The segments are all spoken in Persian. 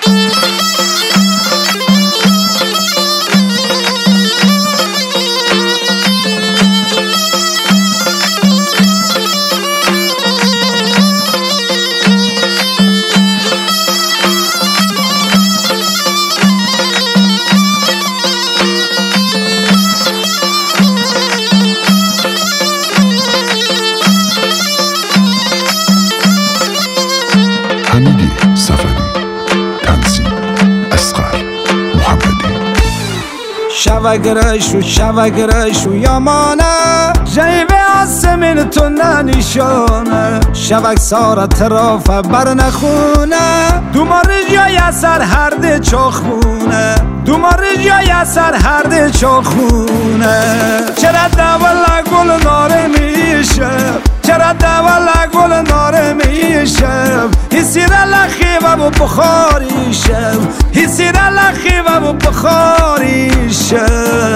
حمیدی صفری، تنظیم اصغر محمدی. شوگرش و یامانه جیبه آسمین تو ننشانه شوک سارا طرافه بر نخونه دومار جای سر هرده چاخونه دومار جای سر هرده چاخونه چرا دولا گل ناره میشه چرا دولا گل ناره میشه حسیر لخی و بخاریشه حسیر لخی و بخاریشه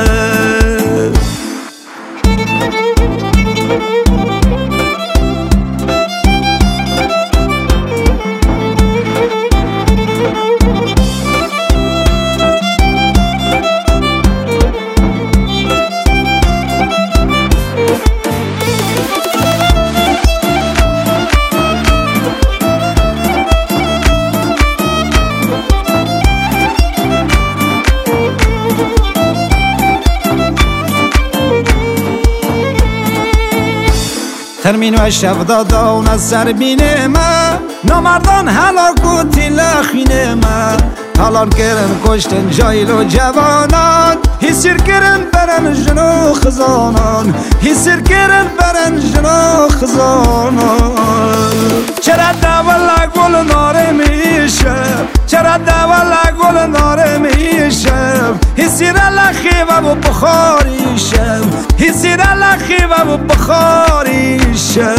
ترمین و شب دادان از سربین من نامردان هلاکوتی لخین من حالان کرن کشتن جایل و جوانان حسیر کرن برن جنو خزانان حسیر کرن برن جنو خزانان چرا دولا گل ناره میشه چرا دولا گل ناره میشه حسیر لخی و بخاریشه حسیر لخی و بخاریشه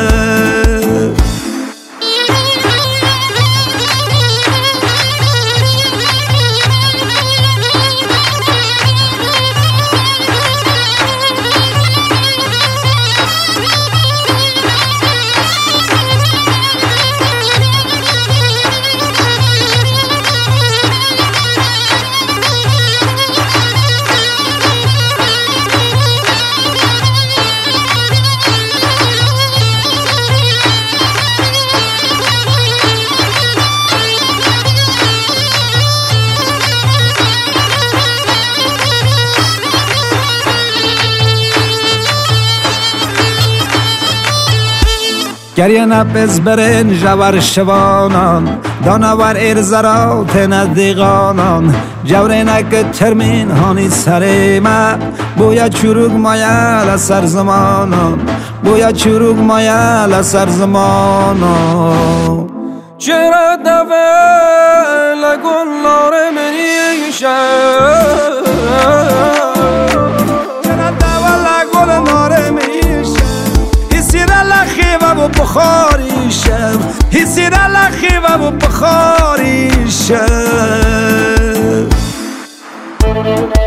گریه نپس برن جوار شوانان دانوار ارزرات ندیغانان جوره نک ترمین هانی سر ما بویا چروگ مایل سر زمانان بویا چروگ مایل سر زمانان چرا دوه لگون ناره منیشه چرا دوه لگون ناره منیشه حسیر لخی و بخاریشه حسیر لخی و بخاریشه